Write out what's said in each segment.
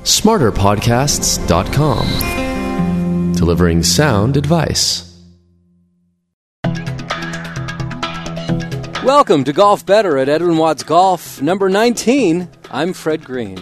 smarterpodcasts.com. Delivering sound advice. Welcome to Golf Better at Edwin Watts Golf, number 19. I'm Fred Green.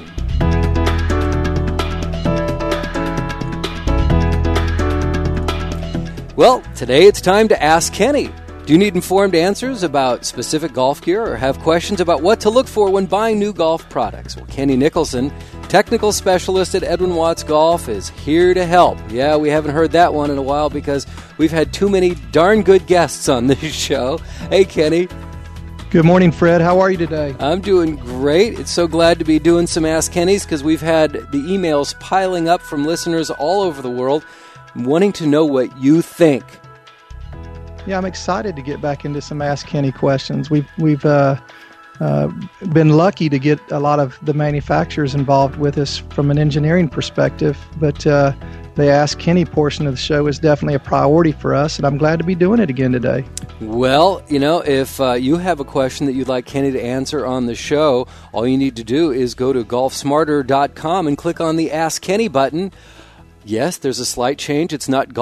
Well, today it's time to Ask Kenny. Do you need informed answers about specific golf gear or have questions about what to look for when buying new golf products? Well, Kenny Nicholson, technical specialist at Edwin Watts Golf, is here to help. Yeah, we haven't heard that one in a while because we've had too many darn good guests on this show. Hey, Kenny. Good morning, Fred. How are you today? I'm doing great. It's so glad to be doing some Ask Kennys because we've had the emails piling up from listeners all over the world wanting to know what you think. Yeah, I'm excited to get back into some Ask Kenny questions. We've been lucky to get a lot of the manufacturers involved with us from an engineering perspective, but the Ask Kenny portion of the show is definitely a priority for us, and I'm glad to be doing it again today. Well, you know, if you have a question that you'd like Kenny to answer on the show, all you need to do is go to golfsmarter.com and click on the Ask Kenny button. Yes, there's a slight change. It's not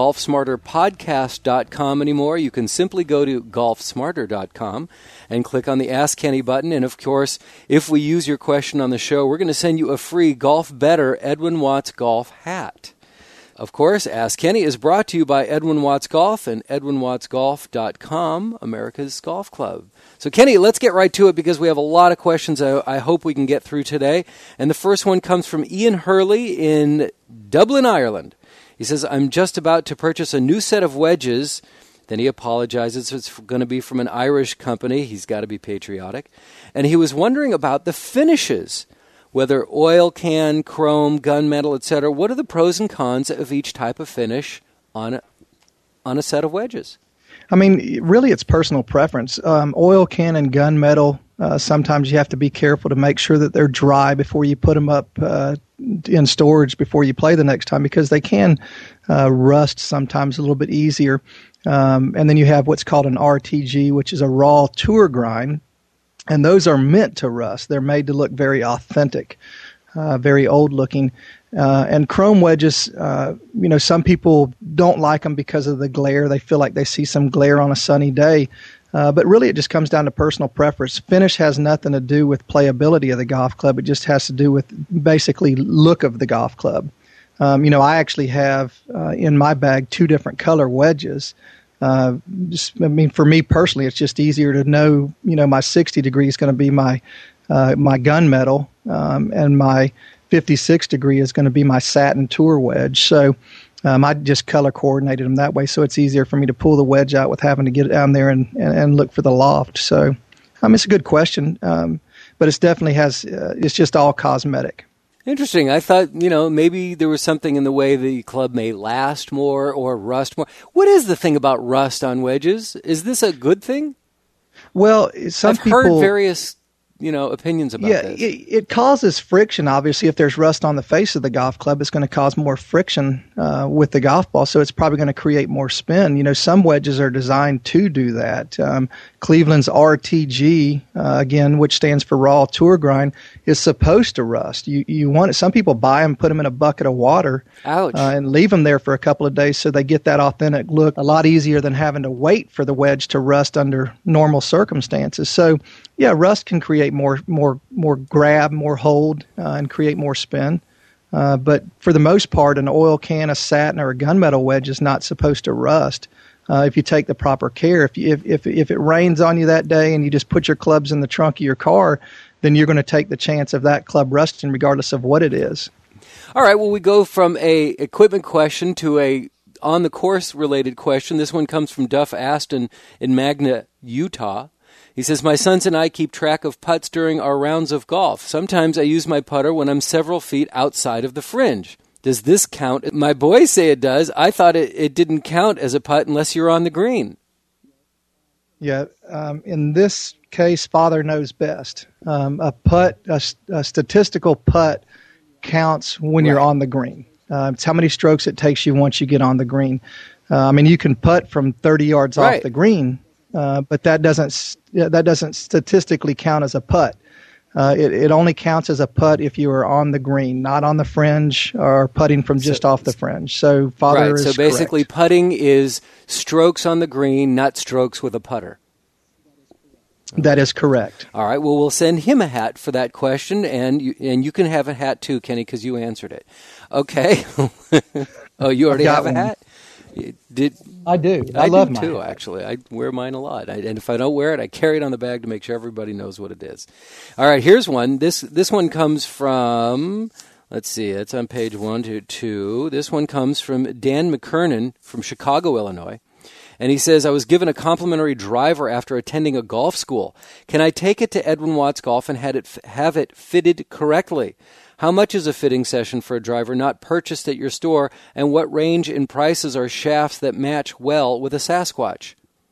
golfsmarterpodcast.com anymore. You can simply go to golfsmarter.com and click on the Ask Kenny button. And, of course, if we use your question on the show, we're going to send you a free Golf Better Edwin Watts Golf hat. Of course, Ask Kenny is brought to you by Edwin Watts Golf and edwinwattsgolf.com, America's Golf Club. So, Kenny, let's get right to it because we have a lot of questions I hope we can get through today. And the first one comes from Ian Hurley in Dublin, Ireland. He says, I'm just about to purchase a new set of wedges. Then he apologizes. It's going to be from an Irish company. He's got to be patriotic. And he was wondering about the finishes, whether oil can, chrome, gunmetal, etc. What are the pros and cons of each type of finish on a set of wedges? I mean, really, it's personal preference. Oil can and gunmetal, sometimes you have to be careful to make sure that they're dry before you put them up in storage before you play the next time because they can rust sometimes a little bit easier. And then you have what's called an RTG, which is a raw tour grind, and those are meant to rust. They're made to look very authentic, very old-looking. And chrome wedges, some people don't like them because of the glare. They feel like they see some glare on a sunny day. But really, it just comes down to personal preference. Finish has nothing to do with playability of the golf club. It just has to do with basically look of the golf club. I actually have in my bag 2 different color wedges. For me personally, it's just easier to know, my 60 degree is going to be my gunmetal, and my 56 degree is going to be my satin tour wedge. So I just color coordinated them that way, so it's easier for me to pull the wedge out with having to get it down there and look for the loft. So it's a good question, but it's definitely it's just all cosmetic. Interesting. I thought, maybe there was something in the way the club may last more or rust more. What is the thing about rust on wedges? Is this a good thing? Well, I've heard various opinions about this. It causes friction, obviously. If there's rust on the face of the golf club, it's going to cause more friction with the golf ball, so it's probably going to create more spin. Some wedges are designed to do that. Cleveland's RTG, again, which stands for raw tour grind, is supposed to rust. You want it. Some people buy them, put them in a bucket of water, and leave them there for a couple of days so they get that authentic look. A lot easier than having to wait for the wedge to rust under normal circumstances. So, yeah, rust can create more grab, more hold, and create more spin. But for the most part, an oil can, a satin, or a gunmetal wedge is not supposed to rust if you take the proper care. If it rains on you that day and you just put your clubs in the trunk of your car, then you're going to take the chance of that club rusting regardless of what it is. All right, well, we go from a equipment question to a on-the-course related question. This one comes from Duff Aston in Magna, Utah. He says, my sons and I keep track of putts during our rounds of golf. Sometimes I use my putter when I'm several feet outside of the fringe. Does this count? My boys say it does. I thought it didn't count as a putt unless you're on the green. Yeah, in this case, Father knows best. A statistical putt counts when you're on the green. It's how many strokes it takes you once you get on the green. You can putt from 30 yards off the green, but that doesn't statistically count as a putt. It only counts as a putt if you are on the green, not on the fringe or putting from just off the fringe. So Father is so basically correct. putting is strokes on the green, not strokes with a putter. That is correct. All right. Well, we'll send him a hat for that question, and you can have a hat too, Kenny, because you answered it. Okay. Oh, you already have a hat? I do. I love do mine too. Actually, I wear mine a lot, and if I don't wear it, I carry it on the bag to make sure everybody knows what it is. All right, here's one. This one comes from. Let's see. It's on page 122. This one comes from Dan McKernan from Chicago, Illinois, and he says, "I was given a complimentary driver after attending a golf school. Can I take it to Edwin Watts Golf and have it fitted correctly? How much is a fitting session for a driver not purchased at your store, and what range in prices are shafts that match well with a Sasquatch?"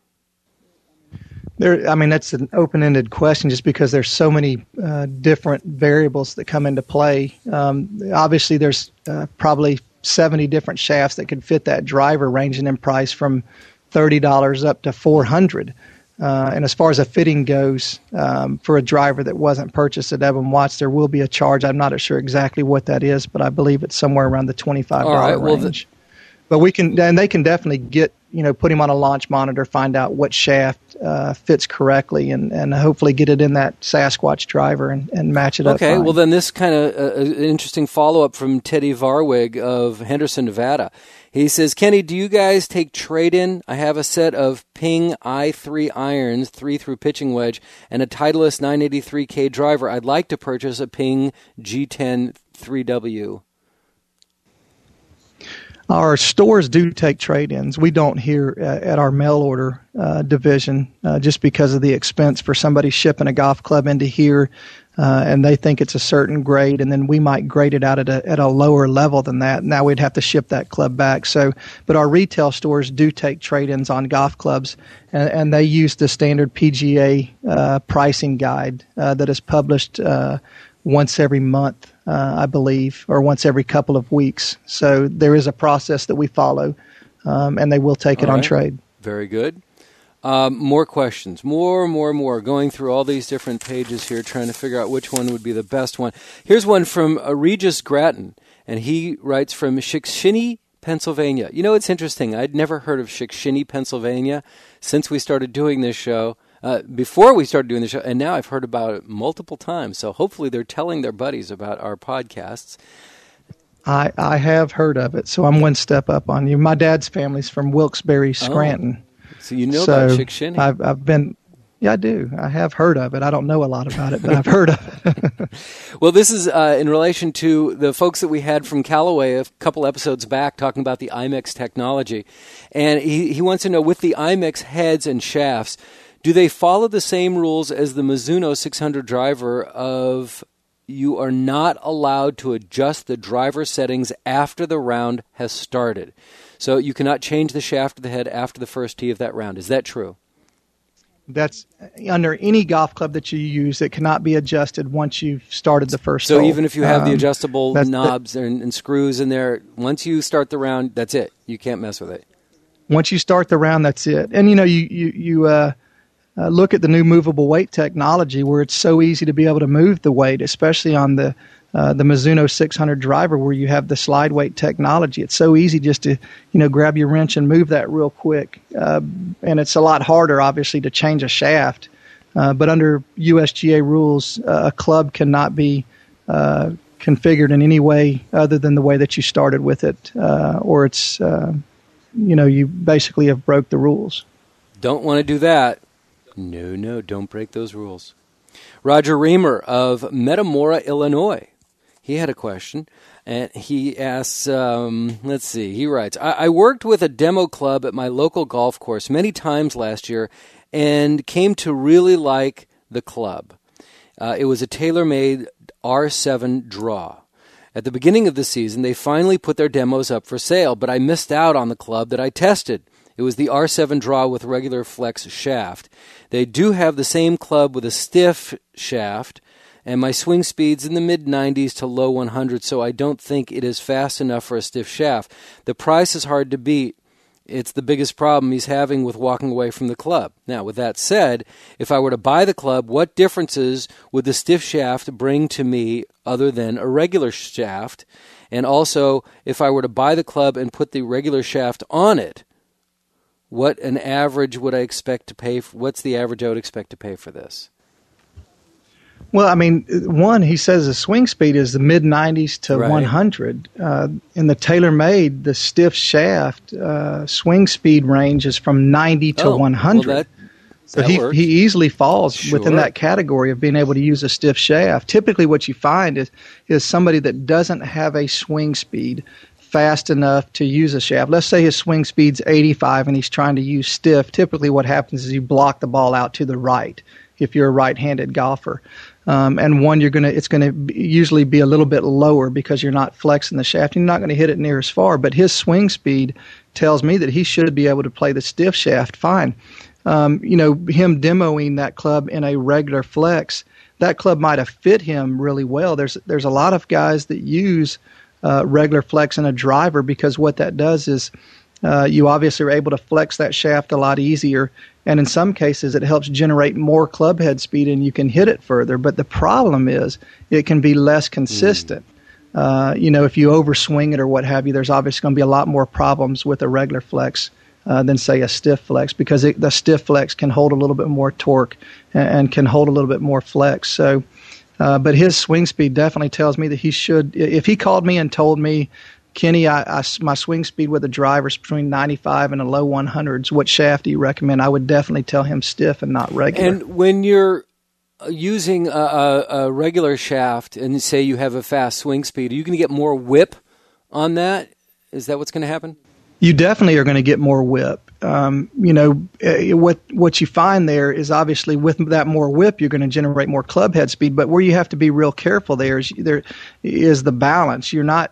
That's an open-ended question just because there's so many different variables that come into play. Obviously, there's probably 70 different shafts that could fit that driver, ranging in price from $30 up to $400. And as far as a fitting goes, for a driver that wasn't purchased at Edwin Watts, there will be a charge. I'm not sure exactly what that is, but I believe it's somewhere around the $25 range. But they can definitely put him on a launch monitor, find out what shaft fits correctly, and hopefully get it in that Sasquatch driver and match it up. Okay, fine. well then this kind of an interesting follow-up from Teddy Varwig of Henderson, Nevada. He says, "Kenny, do you guys take trade-in? I have a set of Ping i3 irons, 3-through pitching wedge, and a Titleist 983K driver. I'd like to purchase a Ping G10 3W. Our stores do take trade-ins. We don't here at our mail order division just because of the expense for somebody shipping a golf club into here, and they think it's a certain grade, and then we might grade it out at a lower level than that. Now we'd have to ship that club back. But our retail stores do take trade-ins on golf clubs, and they use the standard PGA pricing guide that is published once every month, I believe, or once every couple of weeks. So there is a process that we follow, and they will take it on trade. Very good. More questions. More. Going through all these different pages here, trying to figure out which one would be the best one. Here's one from Regis Grattan, and he writes from Shikshini, Pennsylvania. You know, it's interesting. I'd never heard of Shikshini, Pennsylvania since we started doing this show. Before we started doing the show, and now I've heard about it multiple times. So hopefully they're telling their buddies about our podcasts. I have heard of it, so I'm one step up on you. My dad's family's from Wilkes-Barre, Scranton. So you know about Shikshini? I've been, yeah, I do. I have heard of it. I don't know a lot about it, but I've heard of it. Well, this is in relation to the folks that we had from Callaway a couple episodes back talking about the IMEX technology. And he wants to know, with the IMEX heads and shafts, do they follow the same rules as the Mizuno 600 driver of you are not allowed to adjust the driver settings after the round has started? So you cannot change the shaft of the head after the first tee of that round. Is that true? That's under any golf club that you use. It cannot be adjusted once you've started the first hole. So even if you have the adjustable knobs and screws in there, once you start the round, that's it. You can't mess with it. Once you start the round, that's it. And, you look at the new movable weight technology where it's so easy to be able to move the weight, especially on the Mizuno 600 driver where you have the slide weight technology. It's so easy just to, grab your wrench and move that real quick. And it's a lot harder, obviously, to change a shaft. But under USGA rules, a club cannot be configured in any way other than the way that you started with it, or it's, you basically have broke the rules. Don't want to do that. No, don't break those rules. Roger Reamer of Metamora, Illinois. He had a question, and he asks, he writes, I worked with a demo club at my local golf course many times last year and came to really like the club. It was a tailor-made R7 draw. At the beginning of the season, they finally put their demos up for sale, but I missed out on the club that I tested. It was the R7 draw with regular flex shaft. They do have the same club with a stiff shaft, and my swing speed's in the mid-90s to low 100s, so I don't think it is fast enough for a stiff shaft. The price is hard to beat. it's the biggest problem he's having with walking away from the club. Now, with that said, if I were to buy the club, what differences would the stiff shaft bring to me other than a regular shaft? And also, if I were to buy the club and put the regular shaft on it, what an average would I expect to pay? What's the average I would expect to pay for this? Well, I mean, one, he says the swing speed is the mid-90s to 100. In the TaylorMade, the stiff shaft swing speed range is from 90 to 100. Well, so he easily falls within that category of being able to use a stiff shaft. Typically what you find is somebody that doesn't have a swing speed fast enough to use a shaft. Let's say his swing speed's 85 and he's trying to use stiff. Typically what happens is you block the ball out to the right if you're a right-handed golfer. And one, it's going to usually be a little bit lower because you're not flexing the shaft. You're not going to hit it near as far. But his swing speed tells me that he should be able to play the stiff shaft fine. Him demoing that club in a regular flex, that club might have fit him really well. There's a lot of guys that use regular flex in a driver because what that does is you obviously are able to flex that shaft a lot easier. And in some cases, it helps generate more club head speed and you can hit it further. But the problem is it can be less consistent. If you overswing it or what have you, there's obviously going to be a lot more problems with a regular flex than, say, a stiff flex because the stiff flex can hold a little bit more torque and can hold a little bit more flex. So, but his swing speed definitely tells me that he should. If he called me and told me, Kenny, my swing speed with a driver is between 95 and a low 100s. What shaft do you recommend? I would definitely tell him stiff and not regular. And when you're using a regular shaft and say you have a fast swing speed, are you going to get more whip on that? Is that what's going to happen? You definitely are going to get more whip. What you find there is obviously with that more whip, you're going to generate more club head speed. But where you have to be real careful there is the balance. You're not.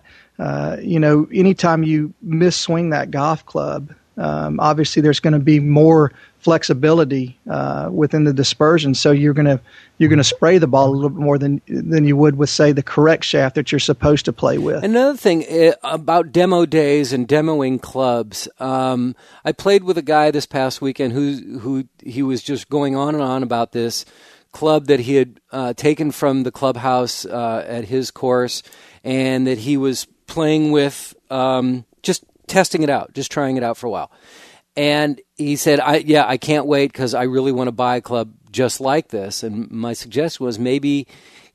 Anytime you misswing that golf club, obviously there's going to be more flexibility within the dispersion. So you're going to spray the ball a little bit more than you would with, say, the correct shaft that you're supposed to play with. Another thing about demo days and demoing clubs, I played with a guy this past weekend who he was just going on and on about this club that he had taken from the clubhouse at his course, and that he was playing with, just testing it out, just trying it out for a while. And he said, I can't wait because I really want to buy a club just like this. And my suggestion was maybe,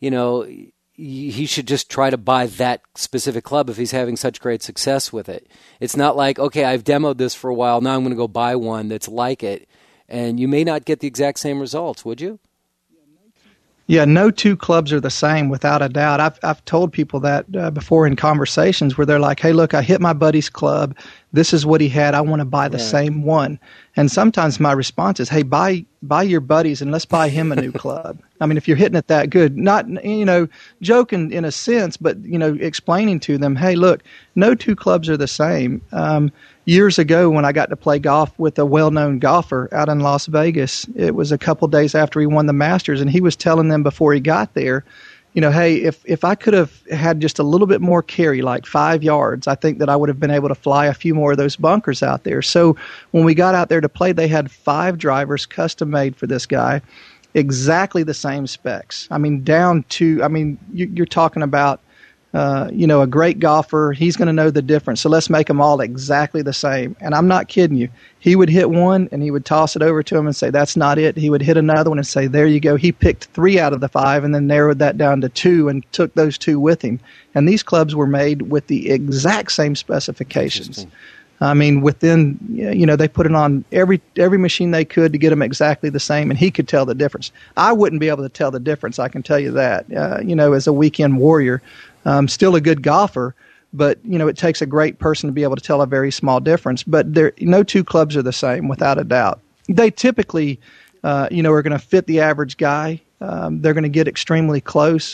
he should just try to buy that specific club if he's having such great success with it. It's not like, okay, I've demoed this for a while, now I'm going to go buy one that's like it. And you may not get the exact same results, would you? Yeah, no two clubs are the same, without a doubt. I've told people that before in conversations where they're like, hey, look, I hit my buddy's club. This is what he had. I want to buy the same one. And sometimes my response is, hey, buy your buddies and let's buy him a new club. I mean, if you're hitting it that good, not, joking in a sense, but, explaining to them, hey, look, no two clubs are the same. Years ago when I got to play golf with a well-known golfer out in Las Vegas, it was a couple days after he won the Masters, and he was telling them before he got there, hey, if I could have had just a little bit more carry, like 5 yards, I think that I would have been able to fly a few more of those bunkers out there. So when we got out there to play, they had 5 drivers custom made for this guy, exactly the same specs. I mean, you're talking about, a great golfer. He's going to know the difference. So let's make them all exactly the same. And I'm not kidding you. He would hit one and he would toss it over to him and say, that's not it. He would hit another one and say, there you go. He picked 3 out of the 5 and then narrowed that down to 2 and took those 2 with him. And these clubs were made with the exact same specifications. I mean, within, they put it on every machine they could to get them exactly the same, and he could tell the difference. I wouldn't be able to tell the difference, I can tell you that, as a weekend warrior. Still a good golfer, but, it takes a great person to be able to tell a very small difference. But no two clubs are the same, without a doubt. They typically, are going to fit the average guy. They're going to get extremely close.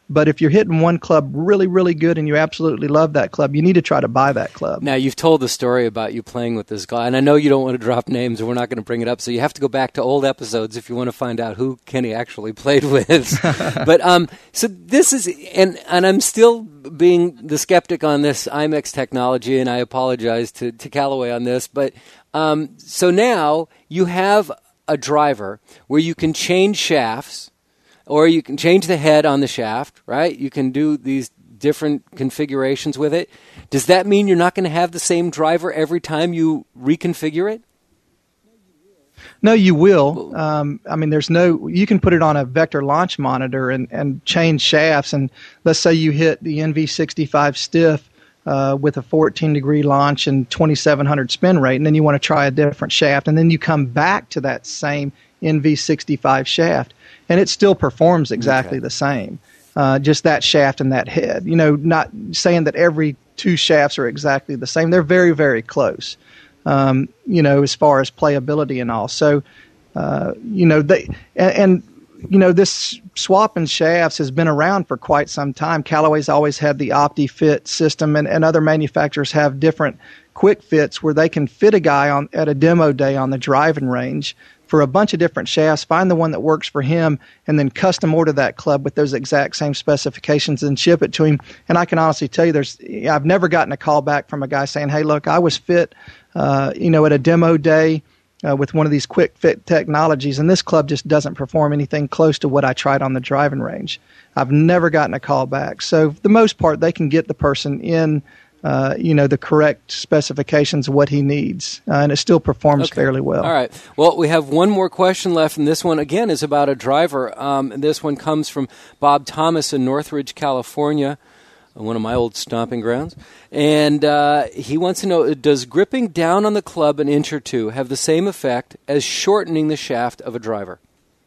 But if you're hitting one club really, really good and you absolutely love that club, you need to try to buy that club. Now, you've told the story about you playing with this guy, and I know you don't want to drop names, and we're not going to bring it up, so you have to go back to old episodes if you want to find out who Kenny actually played with. But so this is, and I'm still being the skeptic on this IMEX technology, and I apologize to Callaway on this, but so now you have a driver where you can change shafts, or you can change the head on the shaft, right? You can do these different configurations with it. Does that mean you're not going to have the same driver every time you reconfigure it? No, you will. I mean, you can put it on a vector launch monitor and change shafts. And let's say you hit the NV65 stiff with a 14-degree launch and 2,700 spin rate, and then you want to try a different shaft. And then you come back to that same NV65 shaft, and it still performs exactly the same. Just that shaft and that head. Not saying that every two shafts are exactly the same. They're very, very close, as far as playability and all. So, this swapping shafts has been around for quite some time. Callaway's always had the OptiFit system, and other manufacturers have different quick fits where they can fit a guy at a demo day on the driving range for a bunch of different shafts, find the one that works for him, and then custom order that club with those exact same specifications and ship it to him. And I can honestly tell you, I've never gotten a call back from a guy saying, "Hey, look, I was fit, at a demo day with one of these quick fit technologies, and this club just doesn't perform anything close to what I tried on the driving range." I've never gotten a call back. So for the most part, they can get the person in the correct specifications of what he needs, and it still performs fairly well. All right. Well, we have one more question left, and this one, again, is about a driver. This one comes from Bob Thomas in Northridge, California, one of my old stomping grounds. And he wants to know, does gripping down on the club an inch or two have the same effect as shortening the shaft of a driver?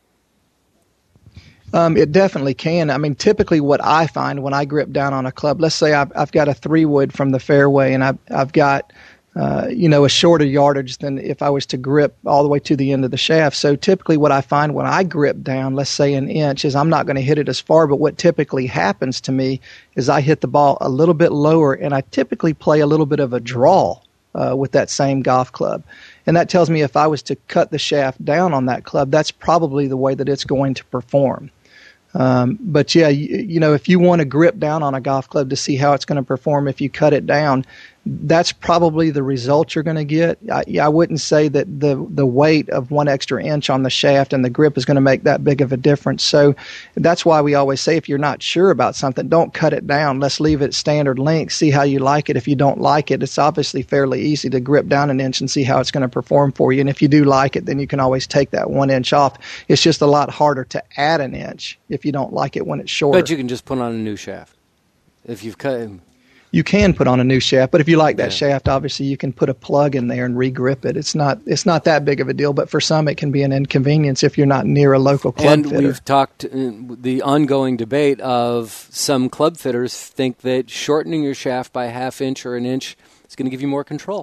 It definitely can. I mean, typically what I find when I grip down on a club, let's say I've got a 3-wood from the fairway, and I've got, a shorter yardage than if I was to grip all the way to the end of the shaft. So typically what I find when I grip down, let's say an inch, is I'm not going to hit it as far, but what typically happens to me is I hit the ball a little bit lower, and I typically play a little bit of a draw with that same golf club. And that tells me if I was to cut the shaft down on that club, that's probably the way that it's going to perform. But yeah, if you want to grip down on a golf club to see how it's going to perform if you cut it down, that's probably the result you're going to get. I wouldn't say that the weight of 1 extra inch on the shaft and the grip is going to make that big of a difference. So that's why we always say if you're not sure about something, don't cut it down. Let's leave it standard length, see how you like it. If you don't like it, it's obviously fairly easy to grip down an inch and see how it's going to perform for you. And if you do like it, then you can always take that 1 inch off. It's just a lot harder to add an inch if you don't like it when it's shorter. But you can just put on a new shaft if you've cut. You can put on a new shaft, but if you like that shaft, obviously you can put a plug in there and re-grip it. It's not that big of a deal, but for some it can be an inconvenience if you're not near a local club fitter. And we've talked the ongoing debate of some club fitters think that shortening your shaft by a half inch or an inch is going to give you more control.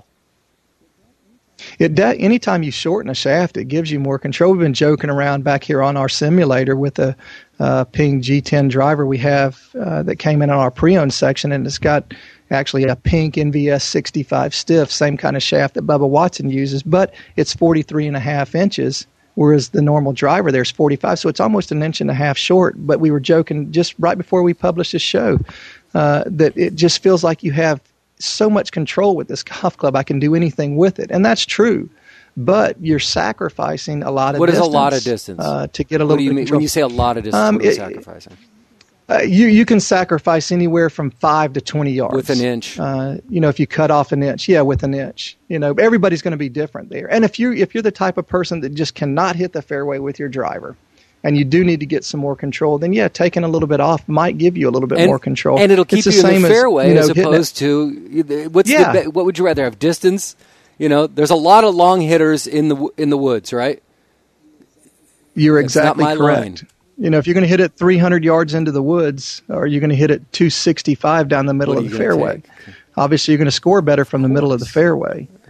Anytime you shorten a shaft, it gives you more control. We've been joking around back here on our simulator with a Ping G10 driver we have that came in on our pre-owned section, and it's got actually a Pink NVS 65 stiff, same kind of shaft that Bubba Watson uses, but it's 43.5 inches, whereas the normal driver there's 45, so it's almost an inch and a half short. But we were joking just right before we published this show that it just feels like you have so much control with this golf club. I can do anything with it, and that's true. But you're sacrificing a lot of distance. What is a lot of distance? To get a little bit of control. When you say a lot of distance, what are you sacrificing? You can sacrifice anywhere from 5 to 20 yards. With an inch. If you cut off an inch. Yeah, with an inch. Everybody's going to be different there. And if you're the type of person that just cannot hit the fairway with your driver, and you do need to get some more control, then yeah, taking a little bit off might give you a little bit more control. And it'll keep you in the fairway as opposed to what would you rather have? Distance? There's a lot of long hitters in the woods, right? You're exactly correct. Line. If you're going to hit it 300 yards into the woods, or you're going to hit it 265 down the middle of the fairway, obviously you're going to score better from the middle of the fairway.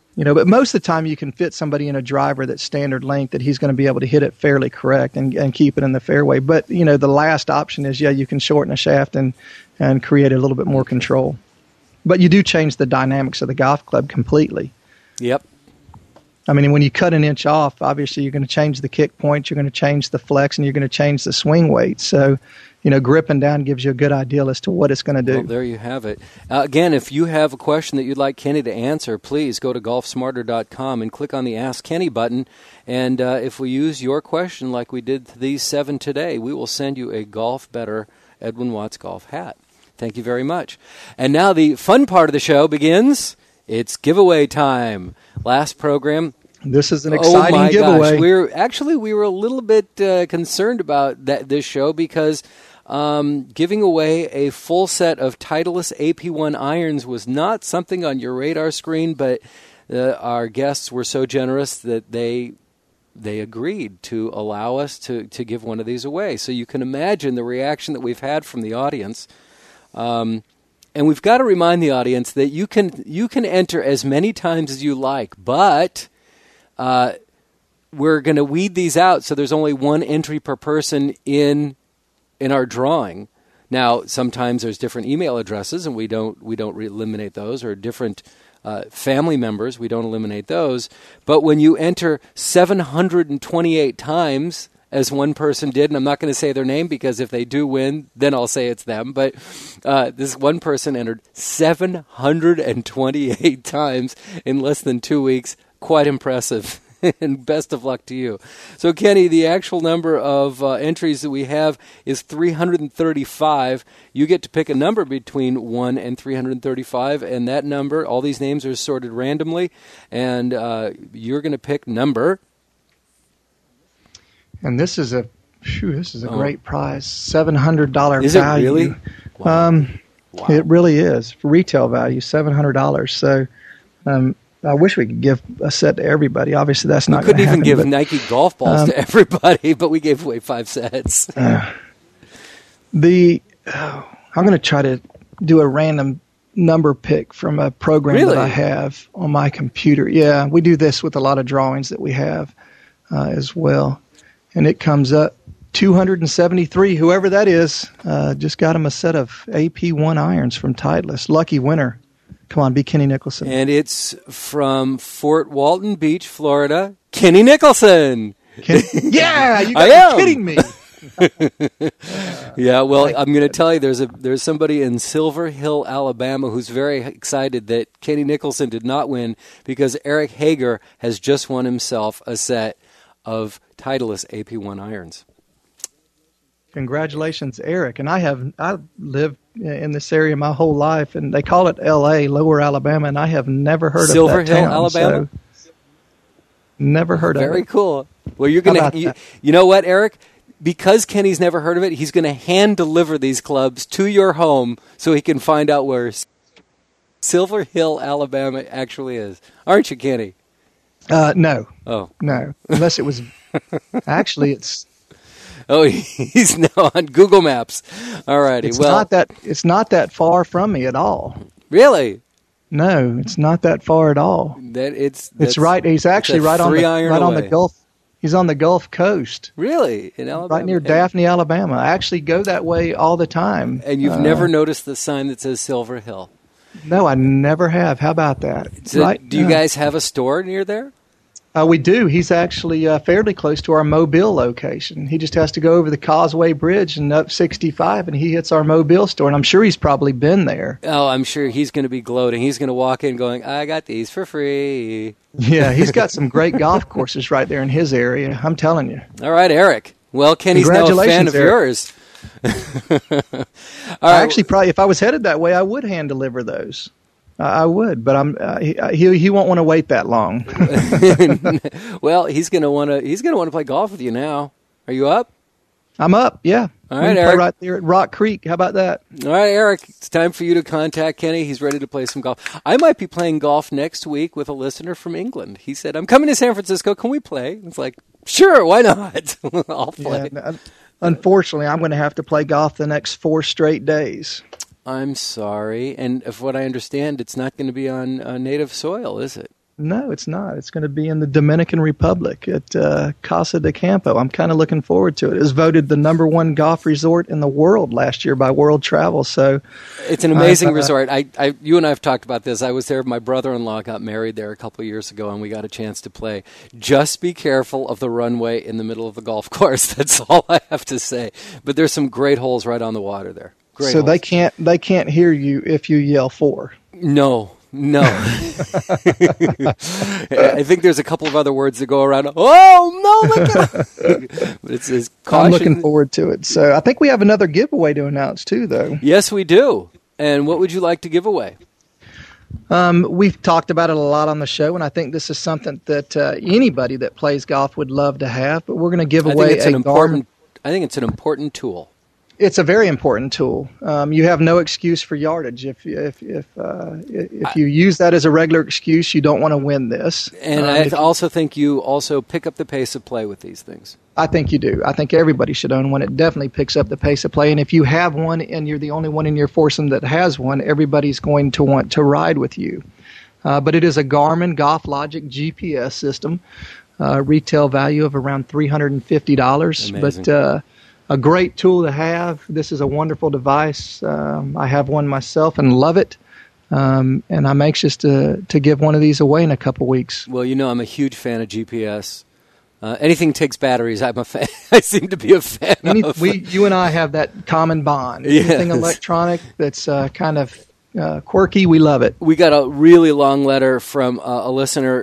But most of the time you can fit somebody in a driver that's standard length that he's going to be able to hit it fairly correct and keep it in the fairway. But, the last option is, you can shorten a shaft and create a little bit more control. But you do change the dynamics of the golf club completely. Yep. I mean, when you cut an inch off, obviously you're going to change the kick point, you're going to change the flex, and you're going to change the swing weight. So, gripping down gives you a good idea as to what it's going to do. Well, there you have it. Again, if you have a question that you'd like Kenny to answer, please go to golfsmarter.com and click on the Ask Kenny button. And if we use your question like we did these 7 today, we will send you a Golf Better Edwin Watts golf hat. Thank you very much. And now the fun part of the show begins. It's giveaway time. Last program. This is an exciting giveaway. Gosh. We were a little bit concerned about this show because giving away a full set of Titleist AP1 irons was not something on your radar screen, but our guests were so generous that they agreed to allow us to give one of these away. So you can imagine the reaction that we've had from the audience. And we've got to remind the audience that you can enter as many times as you like, but we're going to weed these out so there's only one entry per person in our drawing. Now, sometimes there's different email addresses, and we don't eliminate those, or different family members, we don't eliminate those. But when you enter 728 times, as one person did, and I'm not going to say their name because if they do win, then I'll say it's them. But this one person entered 728 times in less than 2 weeks. Quite impressive. And best of luck to you. So, Kenny, the actual number of entries that we have is 335. You get to pick a number between 1 and 335, and that number, all these names are sorted randomly, and you're going to pick number. And this is a great prize, $700 value. Is it really? Wow. It really is. Retail value, $700. So I wish we could give a set to everybody. Obviously, that's not going to happen. We couldn't even give Nike golf balls to everybody, but we gave away 5 sets. I'm going to try to do a random number pick from a program that I have on my computer. Yeah, we do this with a lot of drawings that we have as well. And it comes up 273. Whoever that is, just got him a set of AP1 irons from Titleist. Lucky winner. Come on, be Kenny Nicholson. And it's from Fort Walton Beach, Florida. Kenny Nicholson. Yeah, you got me kidding me. Yeah, well, I'm going to tell you, there's somebody in Silver Hill, Alabama, who's very excited that Kenny Nicholson did not win because Eric Hager has just won himself a set of Titleist AP1 irons. Congratulations, Eric. And I lived in this area my whole life, and they call it L.A., Lower Alabama, and I have never heard Silver of that Hill, town, Alabama? So never heard of it. Very cool. Well, you're going to, you know what, Eric? Because Kenny's never heard of it, he's going to hand deliver these clubs to your home so he can find out where Silver Hill, Alabama actually is. Aren't you, Kenny? No. Oh. No. Unless it was... Actually, it's... Oh, he's now on Google Maps. All righty. It's not that far from me at all. Really? No, it's not that far at all. It's right. He's actually right on the Gulf. He's on the Gulf Coast. Really? In Alabama? Right near Daphne, Alabama. I actually go that way all the time. And you've never noticed the sign that says Silver Hill? No, I never have. How about that? Do you guys have a store near there? We do. He's actually fairly close to our Mobile location. He just has to go over the Causeway Bridge and up 65, and he hits our Mobile store. And I'm sure he's probably been there. Oh, I'm sure he's going to be gloating. He's going to walk in going, I got these for free. Yeah, he's got some great golf courses right there in his area. I'm telling you. All right, Eric. Well, Kenny's now a fan of yours. Actually, probably if I was headed that way, I would hand deliver those. I would, but he won't want to wait that long. Well, he's going to want to play golf with you now. Are you up? I'm up. Yeah. All right, Eric. Play right there at Rock Creek. How about that? All right, Eric. It's time for you to contact Kenny. He's ready to play some golf. I might be playing golf next week with a listener from England. He said, "I'm coming to San Francisco. Can we play?" It's like, sure, why not? I'll play. Yeah, unfortunately, I'm going to have to play golf the next 4 straight days. I'm sorry. And if what I understand, it's not going to be on native soil, is it? No, it's not. It's going to be in the Dominican Republic at Casa de Campo. I'm kind of looking forward to it. It was voted the #1 golf resort in the world last year by World Travel. So it's an amazing resort. You and I have talked about this. I was there. My brother-in-law got married there a couple of years ago, and we got a chance to play. Just be careful of the runway in the middle of the golf course. That's all I have to say. But there's some great holes right on the water there. Great so holes. they can't hear you if you yell 4. No. I think there's a couple of other words that go around. Oh, no, look at it. It's caution. I'm looking forward to it. So I think we have another giveaway to announce, too, though. Yes, we do. And what would you like to give away? We've talked about it a lot on the show, and I think this is something that anybody that plays golf would love to have. But we're going to give away I think it's an important tool. It's a very important tool. You have no excuse for yardage if you use that as a regular excuse. You don't want to win this. And I also think you also pick up the pace of play with these things. I think you do. I think everybody should own one. It definitely picks up the pace of play. And if you have one and you're the only one in your foursome that has one, everybody's going to want to ride with you. But it is a Garmin Golf Logic GPS system. Retail value of around $350. Amazing. But a great tool to have. This is a wonderful device. I have one myself and love it. And I'm anxious to give one of these away in a couple weeks. Well, I'm a huge fan of GPS. Anything takes batteries, I'm a fan. I seem to be a fan of. You and I have that common bond. Yes. Anything electronic that's kind of quirky, we love it. We got a really long letter from a listener.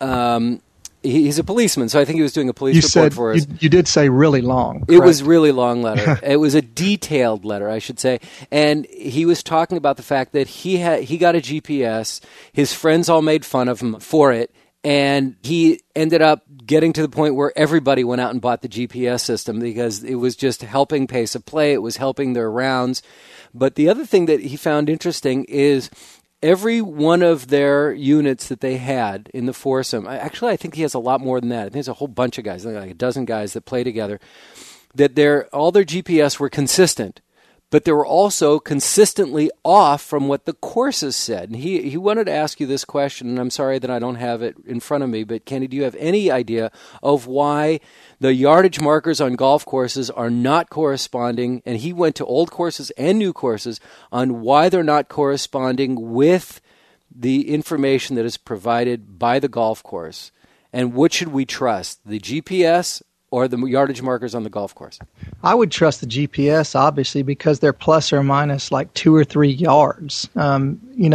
He's a policeman, so I think he was doing a police report for us. You did say really long. Correct? It was really long letter. It was a detailed letter, I should say. And he was talking about the fact that he got a GPS. His friends all made fun of him for it. And he ended up getting to the point where everybody went out and bought the GPS system because it was just helping pace of play. It was helping their rounds. But the other thing that he found interesting is every one of their units that they had in the foursome, actually I think he has a lot more than that. I think there's a whole bunch of guys, like a dozen guys that play together, that all their GPS were consistent. But they were also consistently off from what the courses said. And he wanted to ask you this question, and I'm sorry that I don't have it in front of me, but Kenny, do you have any idea of why the yardage markers on golf courses are not corresponding? And he went to old courses and new courses on why they're not corresponding with the information that is provided by the golf course. And what should we trust, the GPS or the yardage markers on the golf course? I would trust the GPS, obviously, because they're plus or minus like 2 or 3 yards. I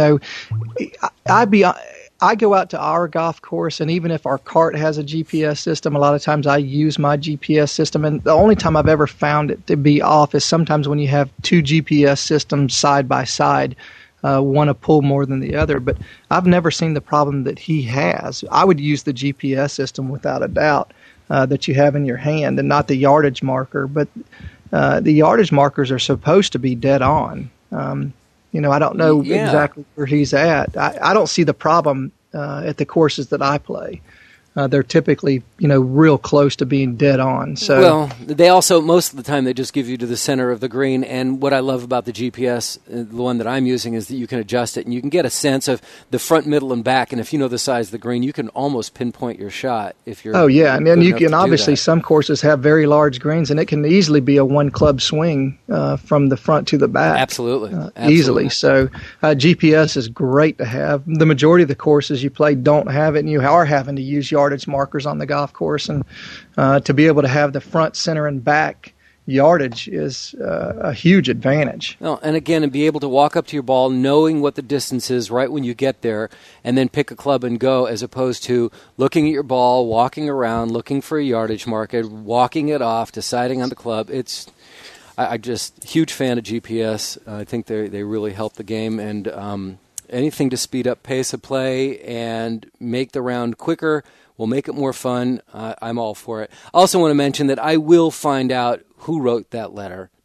go out to our golf course, and even if our cart has a GPS system, a lot of times I use my GPS system. And the only time I've ever found it to be off is sometimes when you have 2 GPS systems side by side, one to pull more than the other. But I've never seen the problem that he has. I would use the GPS system without a doubt. That you have in your hand, and not the yardage marker. But the yardage markers are supposed to be dead on. I don't know exactly where he's at. I don't see the problem at the courses that I play. They're typically, real close to being dead on. So, well, they also, most of the time, they just give you to the center of the green. And what I love about the GPS, the one that I'm using, is that you can adjust it, and you can get a sense of the front, middle, and back. And if you know the size of the green, you can almost pinpoint your shot if you're. Oh yeah, and then you can obviously some courses have very large greens, and it can easily be a one club swing from the front to the back. Absolutely. Easily. So GPS is great to have. The majority of the courses you play don't have it, and you are having to use yardage markers on the golf course, and to be able to have the front, center, and back yardage is a huge advantage. Well, and again, and be able to walk up to your ball knowing what the distance is right when you get there, and then pick a club and go, as opposed to looking at your ball, walking around, looking for a yardage marker, walking it off, deciding on the club. I just huge fan of GPS. I think they really help the game, and anything to speed up pace of play and make the round quicker will make it more fun. I'm all for it. I also want to mention that I will find out who wrote that letter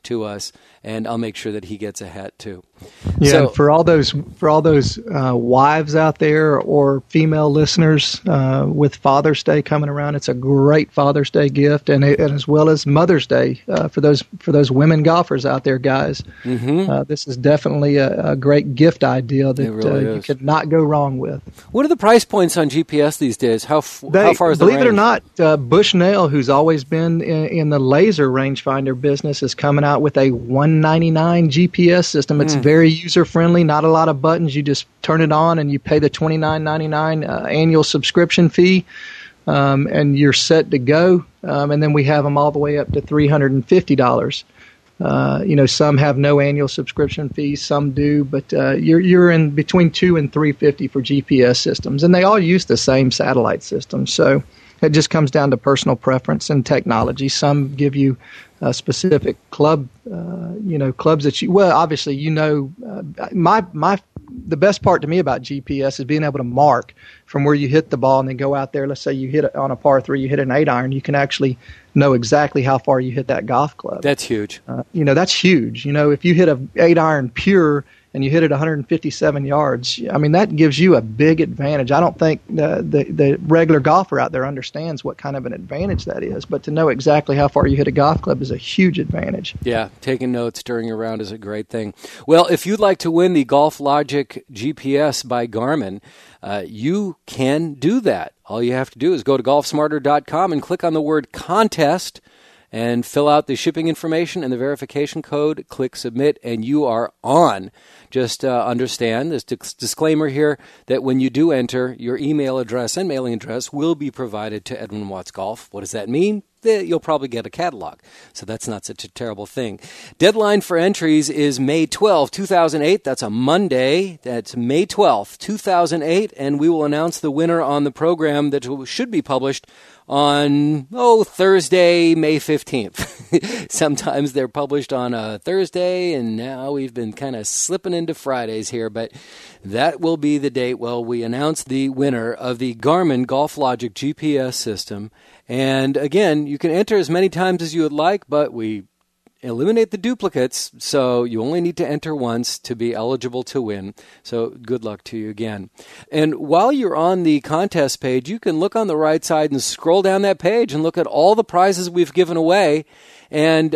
to us, and I'll make sure that he gets a hat too. Yeah, so, and for all those wives out there or female listeners with Father's Day coming around, it's a great Father's Day gift, and as well as Mother's Day for those women golfers out there, guys. This is definitely a great gift idea that really you could not go wrong with. What are the price points on GPS these days? How far is the range? Believe it or not, Bushnell, who's always been in the laser rangefinder business, is coming out with a $199 GPS system. It's very user-friendly, not a lot of buttons. You just turn it on and you pay the $29.99 annual subscription fee, and you're set to go. And then we have them all the way up to $350. Some have no annual subscription fees, some do, but you're in between $200 and $350 for GPS systems, and they all use the same satellite system. So it just comes down to personal preference and technology. Some give you specific clubs that you. Well, obviously, the best part to me about GPS is being able to mark from where you hit the ball and then go out there. Let's say you hit it on a par 3, you hit an 8-iron. You can actually know exactly how far you hit that golf club. That's huge. That's huge. If you hit a 8-iron pure and you hit it 157 yards, I mean, that gives you a big advantage. I don't think the regular golfer out there understands what kind of an advantage that is, but to know exactly how far you hit a golf club is a huge advantage. Yeah, taking notes during a round is a great thing. Well, if you'd like to win the Golf Logic GPS by Garmin, you can do that. All you have to do is go to golfsmarter.com and click on the word contest and fill out the shipping information and the verification code, click submit, and you are on. Just understand this disclaimer here that when you do enter, your email address and mailing address will be provided to Edwin Watts Golf. What does that mean? You'll probably get a catalog, so that's not such a terrible thing. Deadline for entries is May 12, 2008. That's a Monday. That's May 12, 2008, and we will announce the winner on the program that should be published on, Thursday, May 15th. Sometimes they're published on a Thursday, and now we've been kind of slipping into Fridays here, but that will be the date. Well, we announce the winner of the Garmin Golf Logic GPS system. And again, you can enter as many times as you would like, but we eliminate the duplicates, so you only need to enter once to be eligible to win. So good luck to you again. And while you're on the contest page, you can look on the right side and scroll down that page and look at all the prizes we've given away and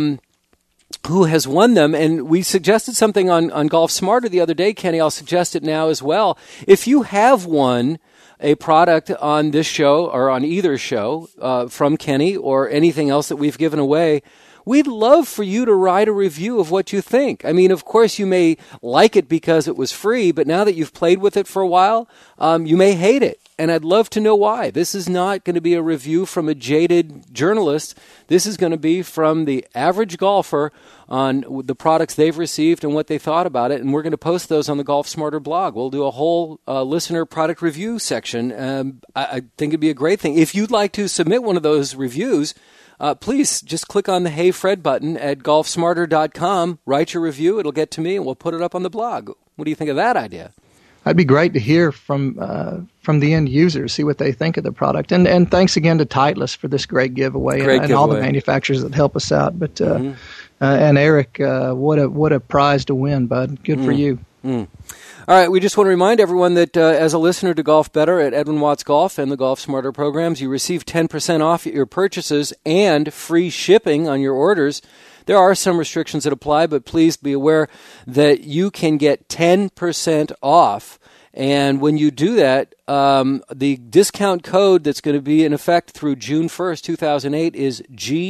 who has won them. And we suggested something on Golf Smarter the other day, Kenny. I'll suggest it now as well. If you have won a product on this show or on either show from Kenny or anything else that we've given away, we'd love for you to write a review of what you think. I mean, of course, you may like it because it was free, but now that you've played with it for a while, you may hate it. And I'd love to know why. This is not going to be a review from a jaded journalist. This is going to be from the average golfer on the products they've received and what they thought about it. And we're going to post those on the Golf Smarter blog. We'll do a whole listener product review section. I think it'd be a great thing. If you'd like to submit one of those reviews, please just click on the Hey Fred button at golfsmarter.com. Write your review. It'll get to me, and we'll put it up on the blog. What do you think of that idea? It'd be great to hear from the end users, see what they think of the product. And thanks again to Titleist for this great giveaway and all the manufacturers that help us out. But and Eric, what a prize to win, bud. Good for you. All right, we just want to remind everyone that as a listener to Golf Better at Edwin Watts Golf and the Golf Smarter programs, you receive 10% off your purchases and free shipping on your orders. There are some restrictions that apply, but please be aware that you can get 10% off. And when you do that, the discount code that's going to be in effect through June 1st, 2008 is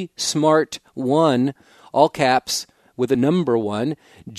GSMART1, all caps, with a number 1,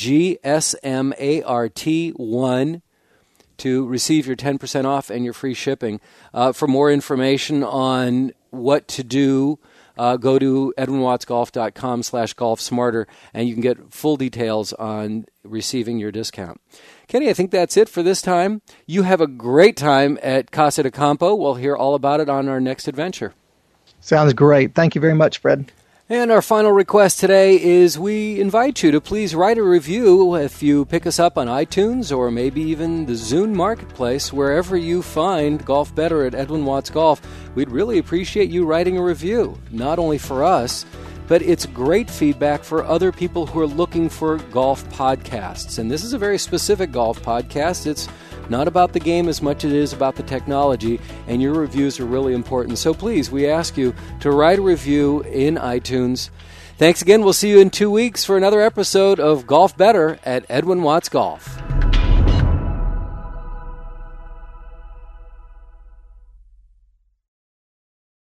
GSMART1, to receive your 10% off and your free shipping. For more information on what to do, go to edwinwattsgolf.com/golfsmarter, and you can get full details on receiving your discount. Kenny, I think that's it for this time. You have a great time at Casa de Campo. We'll hear all about it on our next adventure. Sounds great. Thank you very much, Fred. And our final request today is we invite you to please write a review if you pick us up on iTunes or maybe even the Zune Marketplace, wherever you find Golf Better at Edwin Watts Golf. We'd really appreciate you writing a review, not only for us, but it's great feedback for other people who are looking for golf podcasts. And this is a very specific golf podcast. It's not about the game as much as it is about the technology, and your reviews are really important. So please, we ask you to write a review in iTunes. Thanks again. We'll see you in 2 weeks for another episode of Golf Better at Edwin Watts Golf.